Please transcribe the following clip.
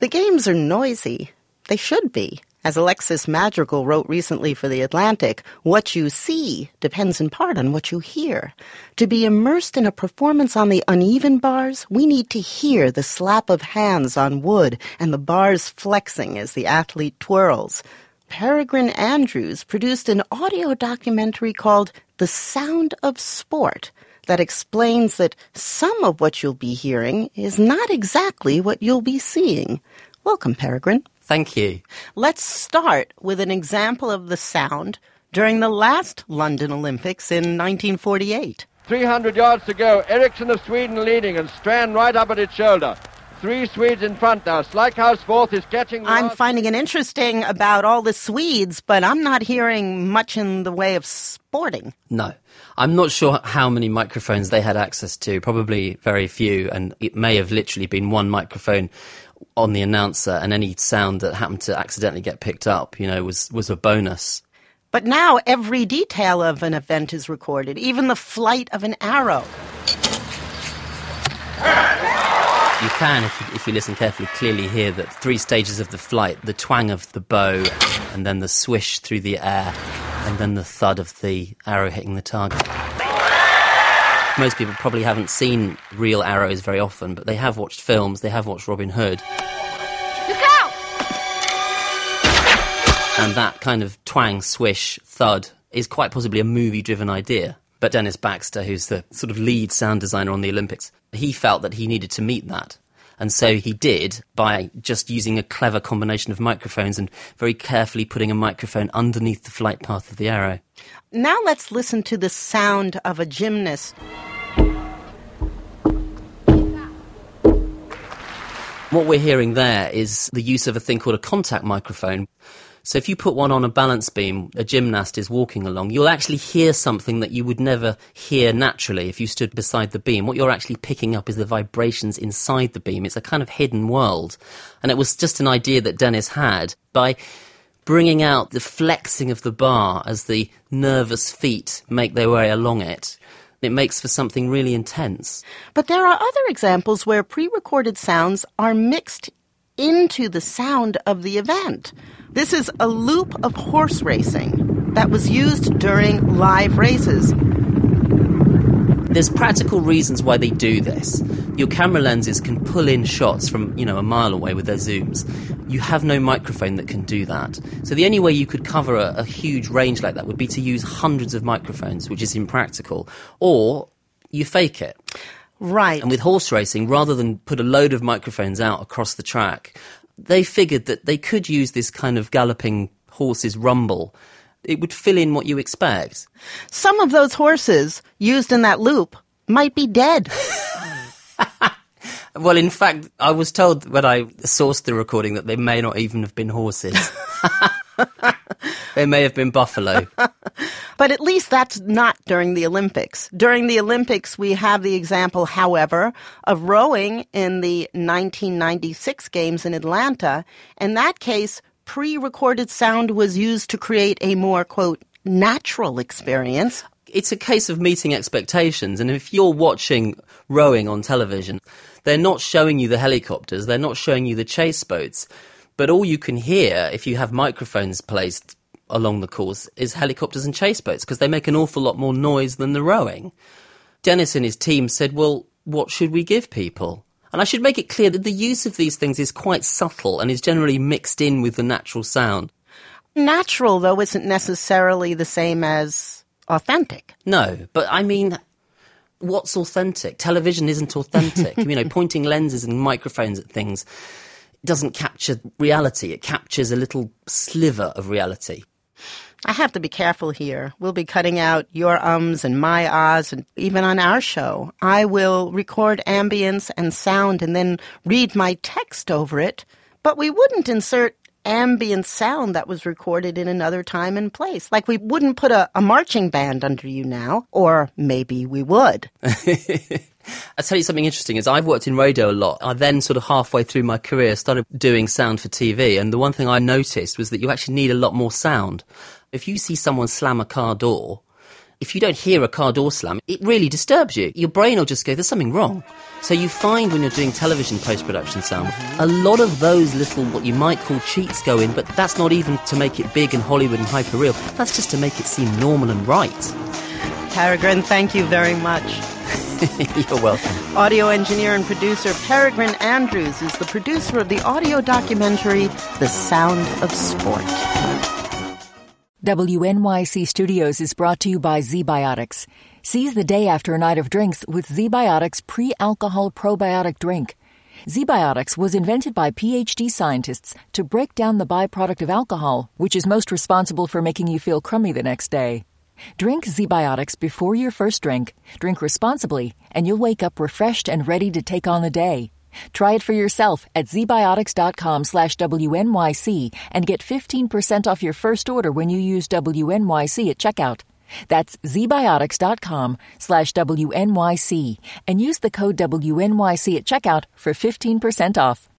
The games are noisy. They should be. As Alexis Madrigal wrote recently for The Atlantic, what you see depends in part on what you hear. To be immersed in a performance on the uneven bars, we need to hear the slap of hands on wood and the bars flexing as the athlete twirls. Peregrine Andrews produced an audio documentary called The Sound of Sport that explains that some of what you'll be hearing is not exactly what you'll be seeing. Welcome, Peregrine. Thank you. Let's start with an example of the sound during the last London Olympics in 1948. 300 yards to go. Eriksson of Sweden leading and Strand right up at its shoulder. 3 Swedes in front now. Slikhouse fourth is catching the I'm finding it interesting about all the Swedes, but I'm not hearing much in the way of sporting. No. I'm not sure how many microphones they had access to, probably very few, and it may have literally been one microphone on the announcer, and any sound that happened to accidentally get picked up, was a bonus. But now every detail of an event is recorded, even the flight of an arrow. You can, if you listen carefully, clearly hear that 3 stages of the flight, the twang of the bow, and then the swish through the air, and then the thud of the arrow hitting the target. Most people probably haven't seen real arrows very often, but they have watched films, they have watched Robin Hood. Look out! And that kind of twang, swish, thud is quite possibly a movie-driven idea. But Dennis Baxter, who's the sort of lead sound designer on the Olympics, he felt that he needed to meet that. And so he did by just using a clever combination of microphones and very carefully putting a microphone underneath the flight path of the arrow. Now let's listen to the sound of a gymnast. What we're hearing there is the use of a thing called a contact microphone. So if you put one on a balance beam, a gymnast is walking along, you'll actually hear something that you would never hear naturally if you stood beside the beam. What you're actually picking up is the vibrations inside the beam. It's a kind of hidden world. And it was just an idea that Dennis had by bringing out the flexing of the bar as the nervous feet make their way along it. It makes for something really intense. But there are other examples where pre-recorded sounds are mixed into the sound of the event. This is a loop of horse racing that was used during live races. There's practical reasons why they do this. Your camera lenses can pull in shots from, a mile away with their zooms. You have no microphone that can do that. So the only way you could cover a huge range like that would be to use hundreds of microphones, which is impractical. Or you fake it. Right. And with horse racing, rather than put a load of microphones out across the track, they figured that they could use this kind of galloping horse's rumble. It would fill in what you expect. Some of those horses used in that loop might be dead. Well, in fact, I was told when I sourced the recording that they may not even have been horses. They may have been buffalo. But at least that's not during the Olympics. During the Olympics, we have the example, however, of rowing in the 1996 Games in Atlanta. In that case, pre-recorded sound was used to create a more, quote, natural experience. It's a case of meeting expectations. And if you're watching rowing on television, they're not showing you the helicopters, they're not showing you the chase boats. But all you can hear, if you have microphones placed along the course, is helicopters and chase boats, because they make an awful lot more noise than the rowing. Dennis and his team said, well, what should we give people? And I should make it clear that the use of these things is quite subtle and is generally mixed in with the natural sound. Natural, though, isn't necessarily the same as authentic. No, but I mean, what's authentic? Television isn't authentic. Pointing lenses and microphones at things doesn't capture reality. It captures a little sliver of reality. I have to be careful here. We'll be cutting out your ums and my ahs, and even on our show, I will record ambience and sound and then read my text over it, but we wouldn't insert ambient sound that was recorded in another time and place. Like we wouldn't put a marching band under you now, or maybe we would. I'll tell you something interesting is I've worked in radio a lot. I then sort of halfway through my career started doing sound for TV, and the one thing I noticed was that you actually need a lot more sound. If you see someone slam a car door, If you don't hear a car door slam, it really disturbs you. Your brain will just go, there's something wrong. So you find when you're doing television post-production sound, a lot of those little, what you might call cheats go in, but that's not even to make it big and Hollywood and hyper-real. That's just to make it seem normal and right. Peregrine, thank you very much. You're welcome. Audio engineer and producer Peregrine Andrews is the producer of the audio documentary The Sound of Sport. WNYC Studios is brought to you by ZBiotics. Seize the day after a night of drinks with ZBiotics pre-alcohol probiotic drink. ZBiotics was invented by PhD scientists to break down the byproduct of alcohol, which is most responsible for making you feel crummy the next day. Drink ZBiotics before your first drink, drink responsibly, and you'll wake up refreshed and ready to take on the day. Try it for yourself at zbiotics.com/WNYC and get 15% off your first order when you use WNYC at checkout. That's zbiotics.com/WNYC and use the code WNYC at checkout for 15% off.